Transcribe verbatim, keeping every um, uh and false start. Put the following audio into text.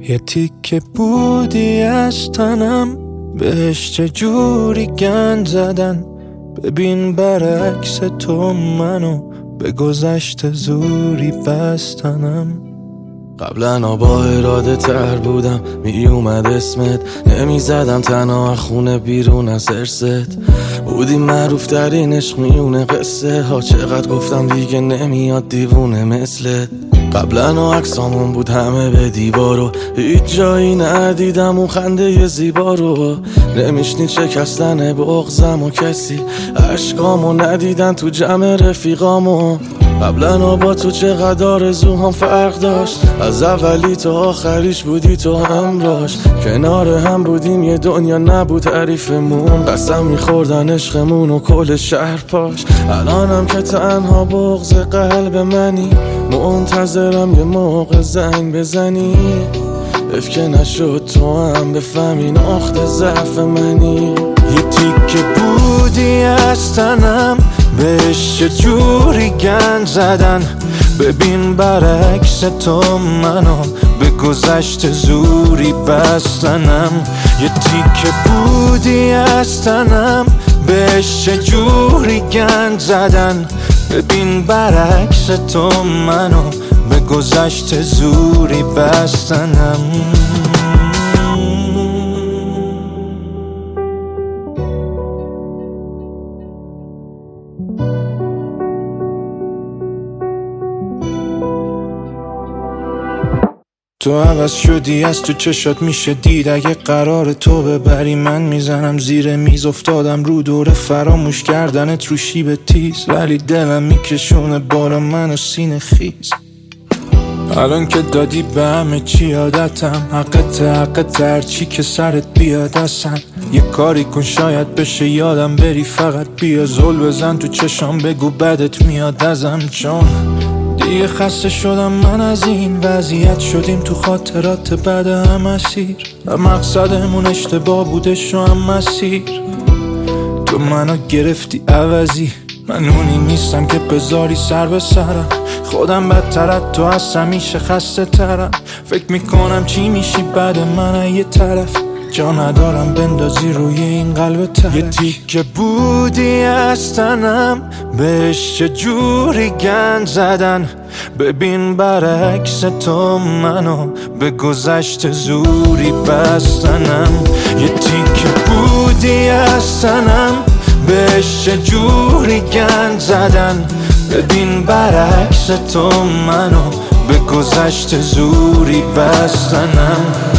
یه تیکه بودی از تنم، بهش چجوری گند زدن. ببین برعکس تو منو به گذشته زوری بستنم. قبلا با اراده تر بودم، می اومد اسمت، نمی زدم تنها خونه بیرون از ارست. بودی معروف ترین عشق میونه قصه ها، چقدر گفتم دیگه نمیاد دیوونه مثلت. قبلا و عکسامون بود همه به دیوارو، هیچ جایی ندیدم اون خنده زیبا رو. نمیشنید شکستن بغضم و کسی عشقامو ندیدن تو جمع رفیقامو. قبلا با تو چقدر آرزوهام فرق داشت، از اولی تا آخریش بودی تو همراش. کنار هم بودیم یه دنیا نبود تعریفمون، قسم میخوردن عشقمون و کل شهر پاش. الانم که تنها بغض قلب منی، منتظرم یه موقع زنگ بزنی. اف که نشد تو هم بفهمی نقطه ضعف منی. یه تیکه بودی از تنم، بهش چجوری گند زدن. ببین برعکس تو منو به گذشته زوری بستنم. یه تیکه بودی از تنم، بهش چجوری گند زدن. ببین برعکس تو منو به گذشته زوری بستنم. تو عوض شدی، از تو چشات میشه دید. اگه قرار تو ببری من میزنم زیر میز. افتادم رو دور فراموش کردنت رو شیب تیز، ولی دلم میکشونه بالا منو سینه خیز. الان که دادی به همه چی عادتم، حقت حقت هرچی که سرت بیاد اصلا. یه کاری کن شاید بشه یادم بری، فقط بیا زل بزن تو چشام بگو بدت میاد ازم. چون دیگه خسته شدم من از این وضعیت، شدیم تو خاطرات بعد هم اسیر. و مقصدمون اشتباه بودش و هم مسیر. تو منو گرفتی عوضی، من اونی نیستم که بذاری سر به سرم. خودم بدترت تو از همیشه خسته ترم. فکر میکنم چی میشی بعد من یه طرف، جا ندارم بندازی روی این قلب ترک. یه تیکه بودی از تنم، بهش چجوری گند زدن. ببین برعکس تو منو به گذشته زوری بستنم. یه تیکه بودی از تنم، بهش چجوری گند زدن. ببین برعکس تو منو به گذشته زوری بستنم.